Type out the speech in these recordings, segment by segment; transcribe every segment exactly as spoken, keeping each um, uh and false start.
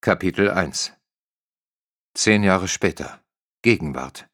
Kapitel eins. Zehn Jahre später. Gegenwart.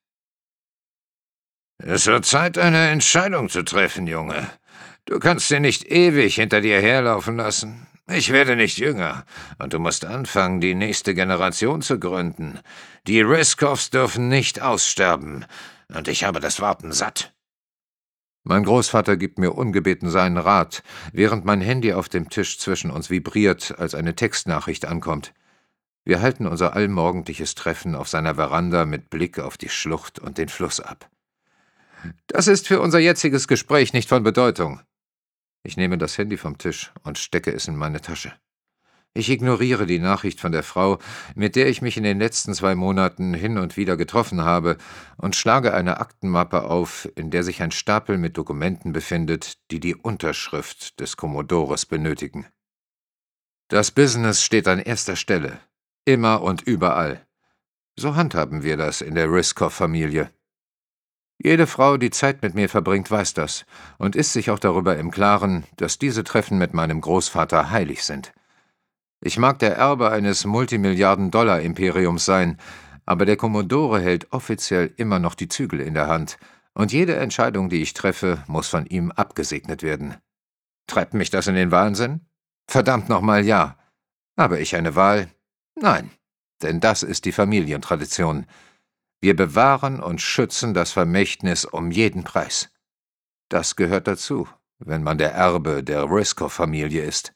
Es wird Zeit, eine Entscheidung zu treffen, Junge. Du kannst sie nicht ewig hinter dir herlaufen lassen. Ich werde nicht jünger, und du musst anfangen, die nächste Generation zu gründen. Die Riskoffs dürfen nicht aussterben, und ich habe das Warten satt. Mein Großvater gibt mir ungebeten seinen Rat, während mein Handy auf dem Tisch zwischen uns vibriert, als eine Textnachricht ankommt. Wir halten unser allmorgendliches Treffen auf seiner Veranda mit Blick auf die Schlucht und den Fluss ab. »Das ist für unser jetziges Gespräch nicht von Bedeutung.« Ich nehme das Handy vom Tisch und stecke es in meine Tasche. Ich ignoriere die Nachricht von der Frau, mit der ich mich in den letzten zwei Monaten hin und wieder getroffen habe, und schlage eine Aktenmappe auf, in der sich ein Stapel mit Dokumenten befindet, die die Unterschrift des Kommodores benötigen. Das Business steht an erster Stelle. Immer und überall. So handhaben wir das in der Riskoff-Familie. Jede Frau, die Zeit mit mir verbringt, weiß das und ist sich auch darüber im Klaren, dass diese Treffen mit meinem Großvater heilig sind. Ich mag der Erbe eines Multimilliarden-Dollar-Imperiums sein, aber der Kommodore hält offiziell immer noch die Zügel in der Hand, und jede Entscheidung, die ich treffe, muss von ihm abgesegnet werden. Treibt mich das in den Wahnsinn? Verdammt nochmal ja. Habe ich eine Wahl? Nein, denn das ist die Familientradition. Wir bewahren und schützen das Vermächtnis um jeden Preis. Das gehört dazu, wenn man der Erbe der Riskoff-Familie ist.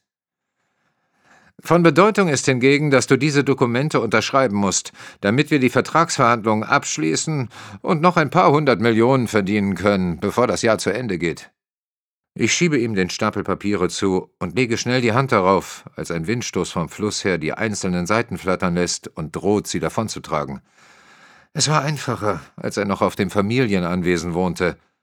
Von Bedeutung ist hingegen, dass du diese Dokumente unterschreiben musst, damit wir die Vertragsverhandlungen abschließen und noch ein paar hundert Millionen verdienen können, bevor das Jahr zu Ende geht. Ich schiebe ihm den Stapel Papiere zu und lege schnell die Hand darauf, als ein Windstoß vom Fluss her die einzelnen Seiten flattern lässt und droht, sie davonzutragen. Es war einfacher, als er noch auf dem Familienanwesen wohnte.